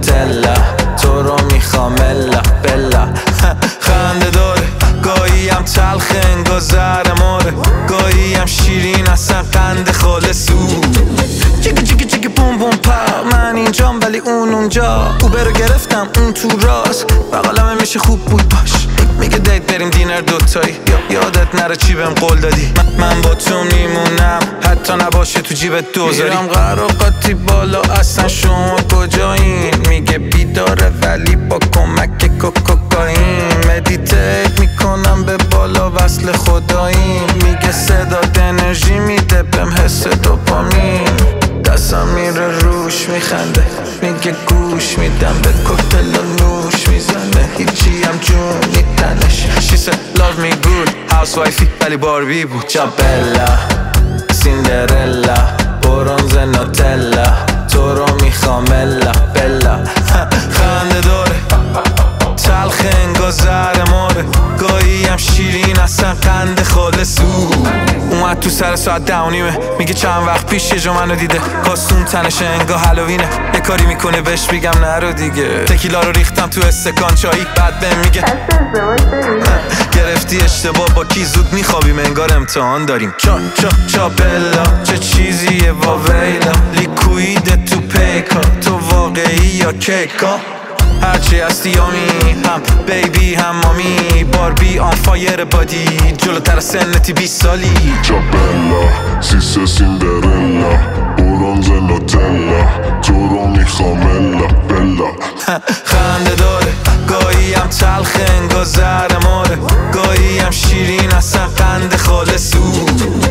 نوتلا، تو رو میخوام الا بلا. خنده داره گاهی هم تلخه انگار زهر ماره، گاهی هم شیرین اصلا قند خالصو. جیگه جیگه جیگه بوم بوم پا، من اینجام ولی اون اونجا. اوبر رو گرفتم اون تو راست، بغلمه میشه خوب بود باش. میگه دیت بریم دینر دوتایی، یادت نره چی بهم قول دادی. من با تو میمونم حتی نباشه تو جیبت دوزاری. میرم قراقاتی بالا اصلا شما کجایین، میگه بیداره ولی با کمک کوکائین. مدیتیت میکنم به بالا وصل خداییم، میگه صدات انرژی میده بهم حس دوپامین. دستم میره روش میخنده، میگه گوش میدم به کوکتل نوش میزنه، هیچی هم جون نیتنش. She said love me good housewifey ولی باربی بود. جابلا سیندرلا برونز نوتلا، تو رو میخوام الا بلا. خنده داره تلخ انگار زهر ماره، گاهی هم شیرین اصلا قند خالصو. اومد تو سر ساعت 10:30، میگه چند وقت پیش یه جا منو دیده، کاستوم تنشه انگار هالوینه. یه کاری میکنه بهش بگم نرو دیگه، تکیلا رو ریختم تو استکان چایی، بعد بهم میگه گرفتی اشتباه با کی، زود میخوابیم انگار امتحان داریم. چا بلا چه چیزیه واویلا، لیکوید تو پیکا، تو واقعی یا کیکا. هرچی هستی یامی هم بیبی هم مامی، باربی آن فایر بادی جلوتر سنتی 20 سالی. جابلا سیسه سیندرلا برونز نوتلا، تو رو میخوام الا بلا. خنده داره گاهی هم تلخ انگار زهر ماره، گاهی هم شیرین اصلا قند خالصو.